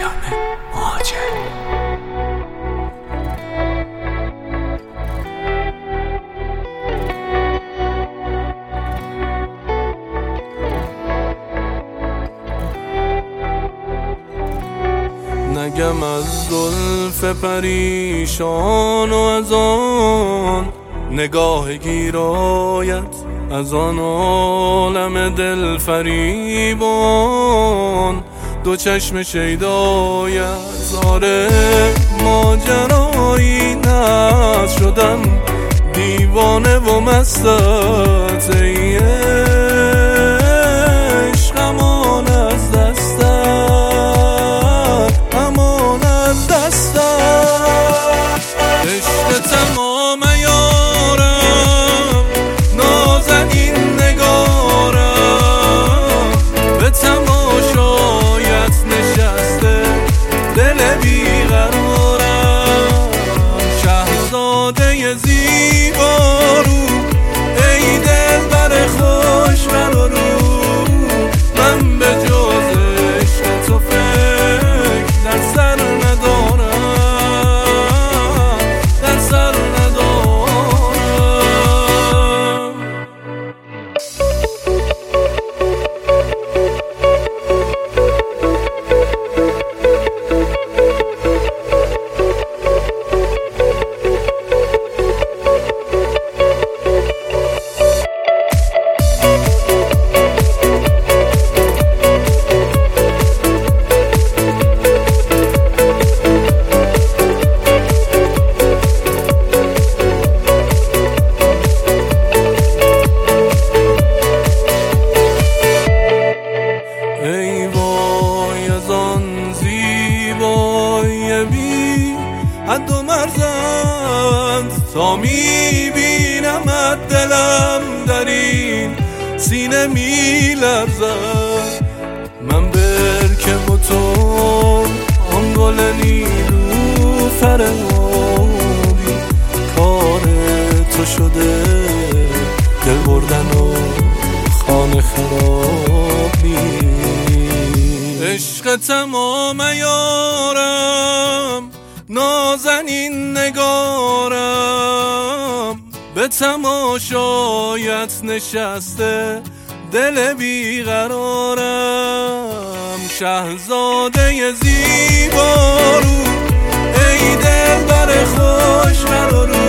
نگم از زلف پریشان و از آن نگاه گیرایت، از آن عالم دل فریبان دو چشم شیدایت. آره ماجرایی نست، شدم دیوانه و مستت ای عشق، امان از دستت، امان از دستت. عشق تمام یارم، نازنین نگارم، به تماشایت نشسته دل بیقرارم. شهزاده زیبارو ای دلبر خوش رو، من به جز عشق تو فکر در سر ندارم، در سر ندارم. ای وای از آن زیبایی بی حد و مرزت، تا میبینمت دلم در این سینه میلرزد. من برکم و تو آن گل نیلوفر آبی، کار تو شده دل بردن و خانه خرابی. عشق تمام یارم، نازنین نگارم، به تماشایت نشسته دل بیقرارم. شهزاده زیبارو ای دلبر خوش رو،